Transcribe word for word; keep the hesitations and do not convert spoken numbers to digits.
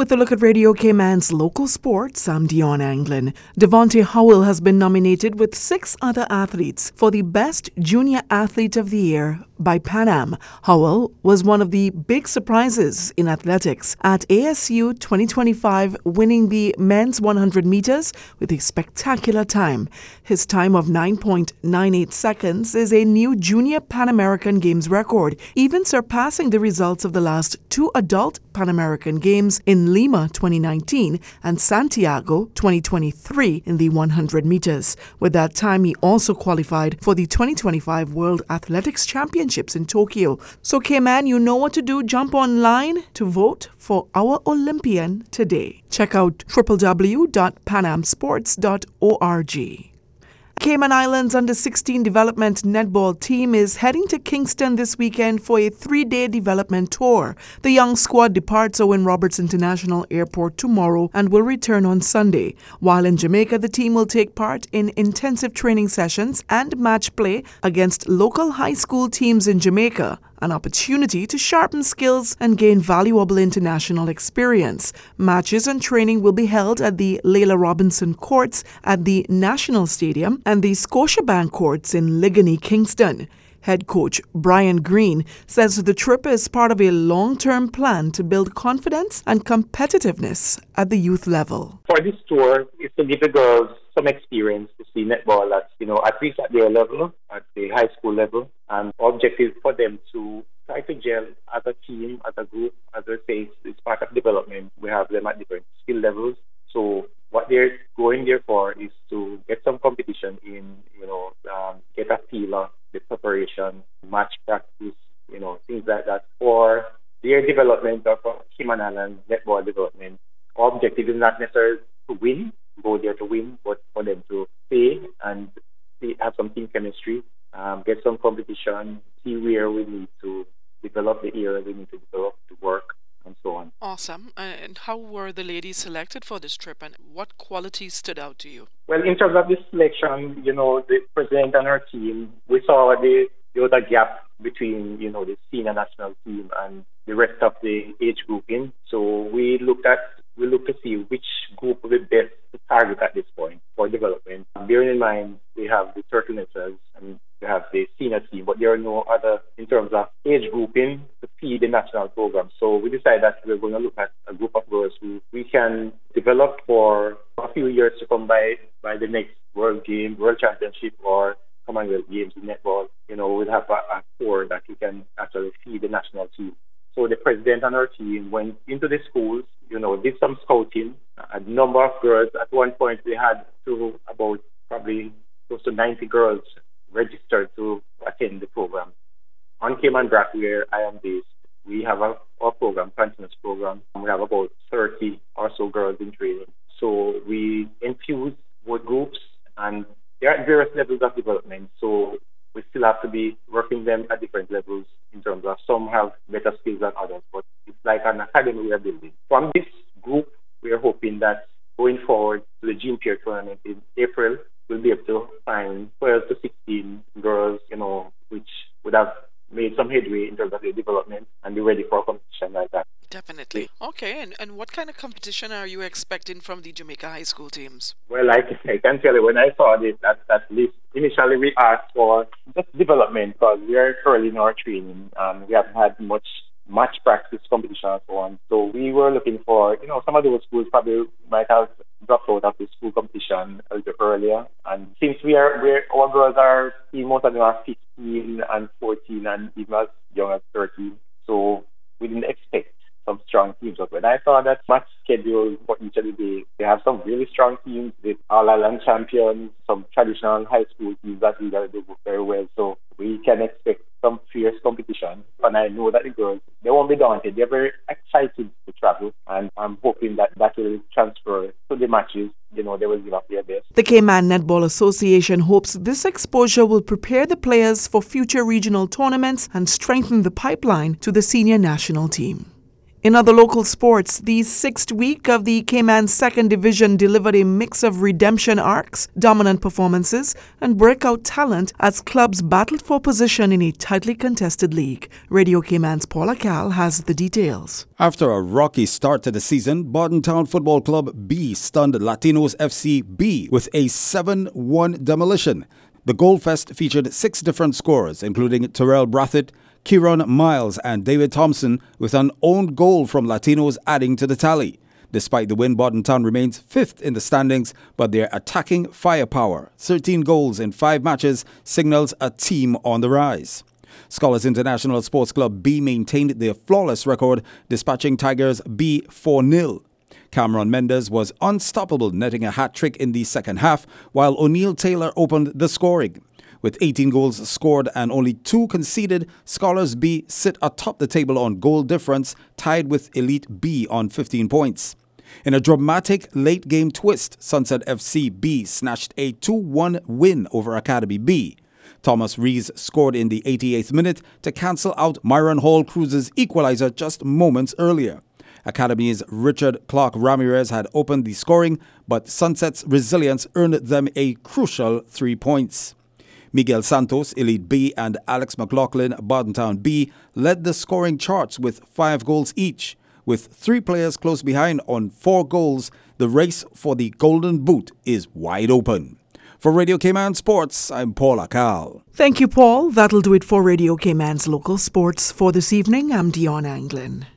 With a look at Radio Cayman's local sports, I'm Dion Anglin. Devontae Howell has been nominated with six other athletes for the Best Junior Athlete of the Year by Pan Am. Howell was one of the big surprises in athletics at A S U twenty twenty-five, winning the men's one hundred meters with a spectacular time. His time of nine point nine eight seconds is a new Junior Pan American Games record, even surpassing the results of the last two adult Pan American Games in Lima twenty nineteen and Santiago twenty twenty-three in the one hundred meters. With that time, he also qualified for the twenty twenty-five World Athletics Championships in Tokyo. So, Cayman, you know what to do. Jump online to vote for our Olympian today. Check out w w w dot pan am sports dot org. Cayman Islands under sixteen development netball team is heading to Kingston this weekend for a three-day development tour. The young squad departs Owen Roberts International Airport tomorrow and will return on Sunday. While in Jamaica, the team will take part in intensive training sessions and match play against local high school teams in Jamaica, an opportunity to sharpen skills and gain valuable international experience. Matches and training will be held at the Layla Robinson Courts at the National Stadium and the Scotiabank Courts in Ligonier, Kingston. Head coach Brian Green says the trip is part of a long-term plan to build confidence and competitiveness at the youth level. For this tour, it's to give the girls some experience to see netball at, you know, at least at their level, at the high school level, and objective for them to try to gel as a team, as a group. As I say, it's, it's part of development. We have them at different skill levels. So what they're going there for is to get some competition in, you know, um, get a feel of the preparation, match practice, you know, things like that for their development or for Cayman Islands netball development. Our objective is not necessarily to win, go there to win, but for them to stay and see, have some team chemistry, um, get some competition, see where we need to develop the area we need to develop to work, and so on. Awesome. And how were the ladies selected for this trip, and what qualities stood out to you? Well, in terms of the selection, you know, the president and her team, we saw the, there was a gap between, you know, the senior national team and the rest of the age grouping. So we looked at, we looked to see which group would be best to target at this point for development. Bearing in mind, we have the Turtlenessers and we have the senior team, but there are no other in terms of age grouping to feed the national program. So we decided that we're going to look at a group of girls who we can develop for a few years to come by by the next World Game, World Championship, or Commonwealth Games in netball. You know, we'll have a, a core that we can actually feed the national team. So the president and her team went into the schools, you know, did some scouting. A number of girls, at one point we had to about probably close to ninety girls registered to attend the program. On Cayman Brac, where I am based, we have a, our program, continuous program. We have about thirty or so girls in training. So we infuse both groups, and there are various levels of development. So we still have to be working them at different levels in terms of some have better skills than others, but it's like an academy we are building. From this group, we are hoping that going forward to the June Pier tournament in April, we'll be able to find twelve to sixteen girls, you know, which would have made some headway in terms of their development and be ready for a competition like that. Definitely. Okay, and, and what kind of competition are you expecting from the Jamaica high school teams? Well, I, I can tell you, when I saw this, that, that list, initially we asked for just development because we are early in our training and we haven't had much match practice, competition and so on. So we were looking for, you know, some of those schools probably might have dropped out of the school competition a little earlier. And since we are, we're, our girls are, most of them are fifteen and fourteen and even as young as thirteen. So we didn't expect some strong teams. But when I saw that match schedule for each of the days, they have some really strong teams with All Island champions, some traditional high school teams that we got to do very well. So we can expect some fierce competition. And I know that the girls, they won't be daunted. They're very excited to travel. And I'm hoping that that will transfer to the matches. You know, they will give up their best. The Cayman Netball Association hopes this exposure will prepare the players for future regional tournaments and strengthen the pipeline to the senior national team. In other local sports, the sixth week of the Cayman Second Division delivered a mix of redemption arcs, dominant performances, and breakout talent as clubs battled for position in a tightly contested league. Radio Cayman's Paula Cal has the details. After a rocky start to the season, Bordentown Football Club B stunned Latinos F C B with a seven one demolition. The Goldfest featured six different scorers, including Terrell Brathett, Kieran Miles and David Thompson, with an own goal from Latinos adding to the tally. Despite the win, Bordentown remains fifth in the standings, but their attacking firepower, thirteen goals in five matches, signals a team on the rise. Scholars International Sports Club B maintained their flawless record, dispatching Tigers B four nil. Cameron Mendes was unstoppable, netting a hat-trick in the second half, while O'Neal Taylor opened the scoring. With eighteen goals scored and only two conceded, Scholars B sit atop the table on goal difference, tied with Elite B on fifteen points. In a dramatic late-game twist, Sunset F C B snatched a two one win over Academy B. Thomas Rees scored in the eighty-eighth minute to cancel out Myron Hall Cruz's equalizer just moments earlier. Academy's Richard Clark Ramirez had opened the scoring, but Sunset's resilience earned them a crucial three points. Miguel Santos, Elite B, and Alex McLaughlin, Bordentown B, led the scoring charts with five goals each. With three players close behind on four goals, the race for the Golden Boot is wide open. For Radio Cayman Sports, I'm Paul Akal. Thank you, Paul. That'll do it for Radio Cayman's local sports for this evening. I'm Dion Anglin.